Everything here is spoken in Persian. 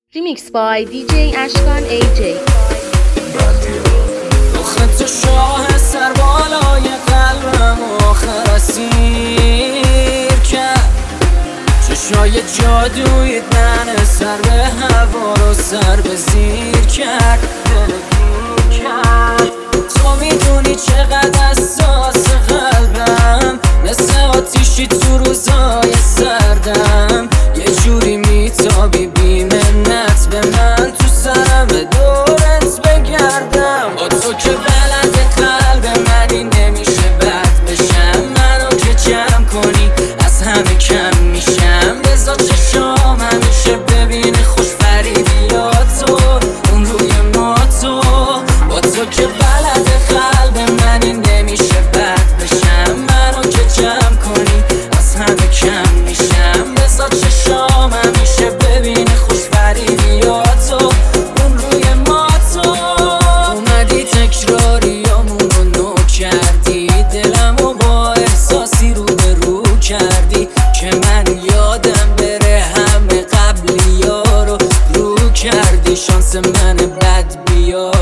Remixed by DJ Ashkan AJ. آخه تو شاه سر بالای قلبم آخر اسیر کرد چشای جادویت من سر به هوا رو سر به زیر کرد تو میدونی چقدر حساس قلبم مثل آتیشی تو روزای سردم یه جوری میتابی بی منت به من تو سرم دورت بگردم با تو که بلد قلب منی نمیشه بد بشم منو که جمع کنی از همه کم میشم بذار چشام همیشه ببینه خوش فریبی یا تو اون روی ما تو با تو که بلد قلب منی نمیشه بد بشم منو که جمع کنی از همه کم میشم بذار چشام همیشه ببینه خوش فریبی یا تو اون روی ما تو اومدی تکراریامونو نو کردی دلمو با احساسی رو به رو کردی که من یادم بره همه قبلی ها رو کردی شانس من بد بیار